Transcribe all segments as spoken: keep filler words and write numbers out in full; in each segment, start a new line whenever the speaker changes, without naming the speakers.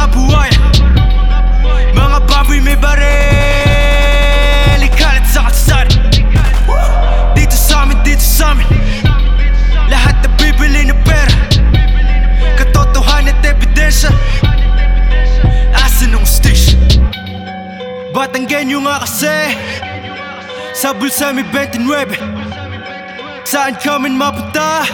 mga buhay, mga baboy may baril, ikalat sa kalsada. Dito sa'min, dito sa'min, lahat na bibili ng pera, katotohanan at ebidensya. Asan ang station? Batang genyo nga kasi, sa bulsa may twenty-nine. Saan kami mapunta?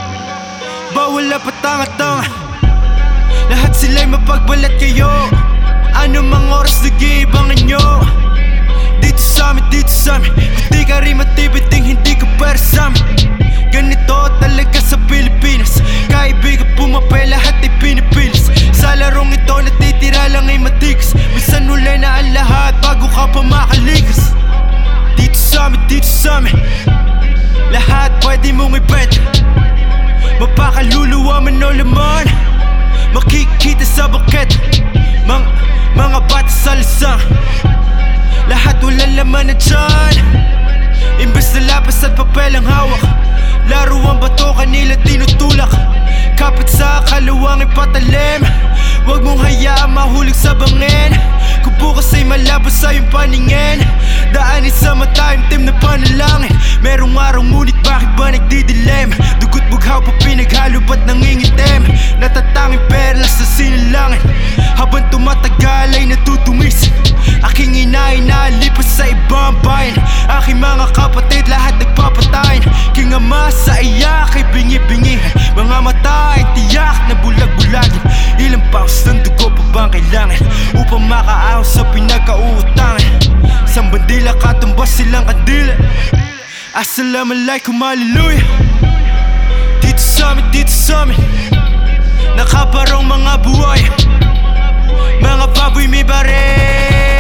Bawal na patanga-tanga, lahat sila'y mapagbalat kayo. Ano mang oras nag-iibangan nyo? Dito sa'min, dito sa'min, kung di ka rin matibiting hindi ka para sa'min. Ganito talaga sa Pilipinas, kaibigan pumapay, lahat ay pinipilis. Sa larong ito natitira lang ay matigas, minsan ulay na ang lahat bago ka pa makalikas. Dito sa'min, dito sa'min, lahat pwede mong ibenta, mapakaluluwa man o laman, makikita sa buket. Mang, mga bata sa lisang, lahat walang laman na dyan. Imbes na lapas at papel ang hawak, laro ang bato kanila tinutulak. Kapit sa kaluwang ipatalim, huwag mong hayaang mahulog sa bangin. Kung bukas ay malabo sa iyong paningin, daanin sa mataimtim na panalangin. Merong araw ngunit bakit ba nagdidilim? Dugot bughaw pa pinaghalo ba't nangingitim? Natatanging perlas sa sinilangin, habang tumatagal ay natutumis. Aking ina ay nalipas sa ibang bayan, aking mga kapatid lahat nagpapatayin. King ama sa iyak ay bingi-bingihan, mga mata ay tiyak na bulag-bulagin. Ilang paus ng dugo pa bang kailangan upang makaahon sa pinagkauutangan? Isang bandila katumbas silang kandila. Assalamualaikum, hallelujah. Dito sa'min, dito sa'min, nakabarong mga buhay, mga baboy may baril.